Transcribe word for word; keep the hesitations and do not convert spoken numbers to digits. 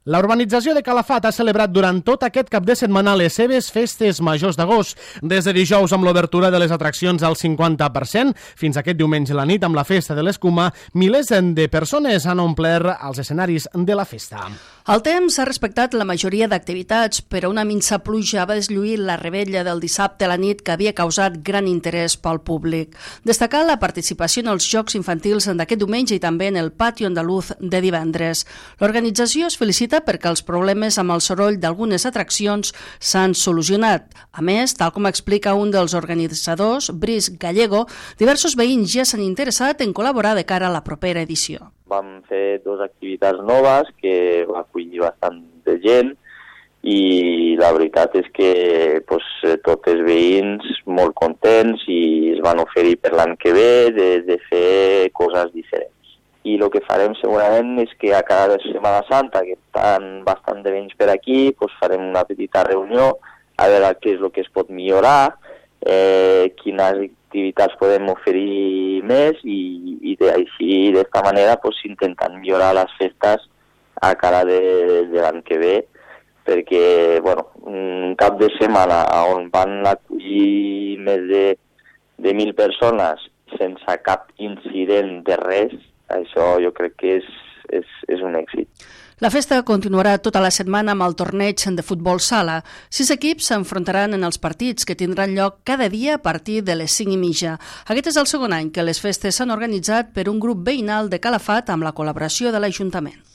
La urbanització de Calafat ha celebrat durant tot aquest cap de setmana les seves festes majors d'agost. Des de dijous amb l'obertura de les atraccions al cinquanta per cent, fins aquest diumenge a la nit amb la festa de l'escuma, milers de persones han omplert els escenaris de la festa. El temps ha respectat la majoria d'activitats, però una minsa pluja va deslluir la rebella del dissabte a la nit que havia causat gran interès pel públic. Destacar la participació en els Jocs Infantils d'aquest diumenge i també en el Patio Andaluz de divendres. L'organització es felicita perquè els problemes amb el soroll d'algunes atraccions s'han solucionat. A més, tal com explica un dels organitzadors, Brice Gallego, diversos veïns ja s'han interessat en col·laborar de cara a la propera edició. Vam fer dues activitats noves que va acollir bastant de gent i la veritat és que pues, tots els veïns molt contents i es van oferir per l'any que ve de, de fer coses diferents. I el que farem segurament és que a cada Setmana Santa, que estan bastant de veïns per aquí, pues farem una petita reunió a veure què és el que es pot millorar, eh, quines activitats podem oferir més i, i de, així d'esta manera pues, intentant millorar les festes a cara de, de l'any que ve, perquè bueno, un cap de setmana on van acollir més de, de mil persones sense cap incident de res, això jo crec que és, és, és un èxit. La festa continuarà tota la setmana amb el torneig de futbol sala. Sis equips s'enfrontaran en els partits que tindran lloc cada dia a partir de les cinc i mitja. Aquest és el segon any que les festes s'han organitzat per un grup veïnal de Calafat amb la col·laboració de l'Ajuntament.